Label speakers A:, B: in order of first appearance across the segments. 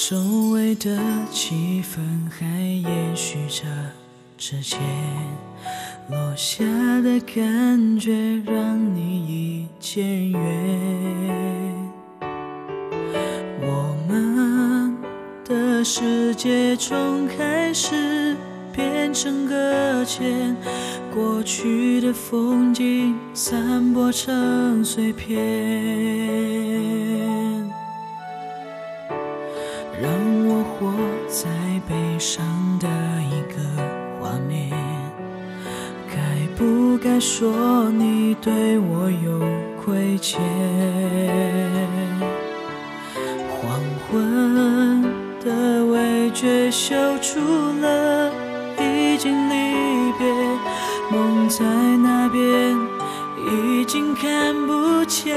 A: 周围的气氛还延续着之前落下的感觉，让你已渐远。我们的世界从开始变成搁浅，过去的风景散播成碎片，让我活在悲伤的一个画面。该不该说你对我有亏欠？黄昏的味觉嗅出了已经离别，梦在那边已经看不见。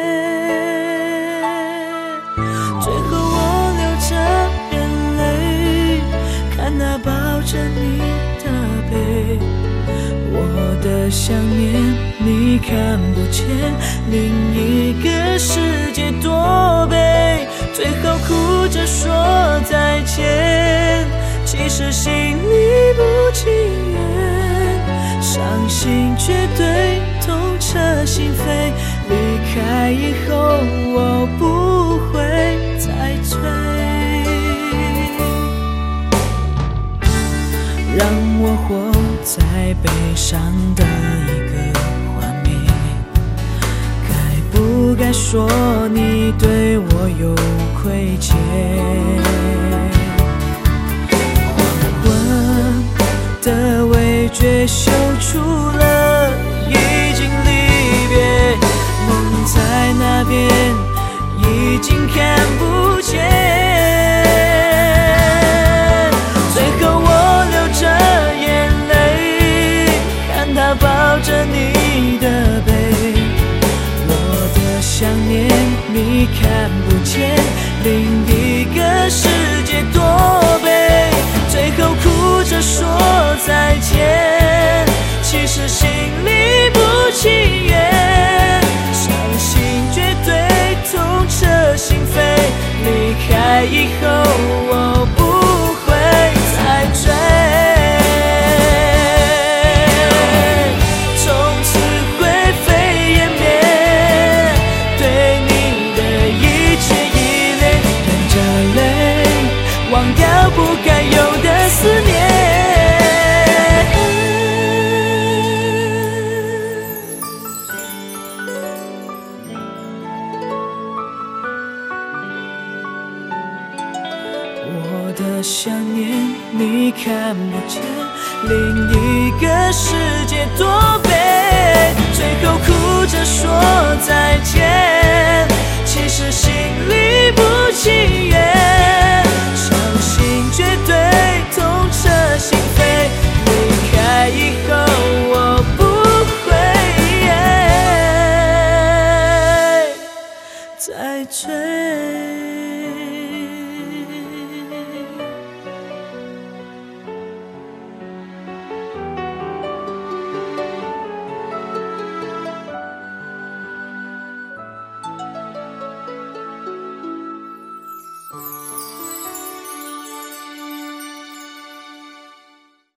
A: 最后我流着眼泪，看他抱着你的背，我的想念你看不见，另一个世界多悲，最后哭着说再见，其实心里不情愿，伤心却对痛彻心扉，离开以后我不会再追，让我活在悲伤的一个画面。该不该说你对我有亏欠？黄昏的味觉嗅出了已经离别，梦在那边已经看不见。最后我流着眼泪，看他抱着你的背，我的想念你看不见，另一个世界多悲，最后哭着说再见，其实心里不情愿，伤心绝对痛彻心扉，离开以后我不会再追，从此灰飞烟灭，对你的一切依恋，忍着泪忘掉不该有的思念。我的想念你看不见，另一个世界多悲，最后哭着说再见，其实心里不情愿，伤心绝对痛彻心扉，离开以后我不会再追。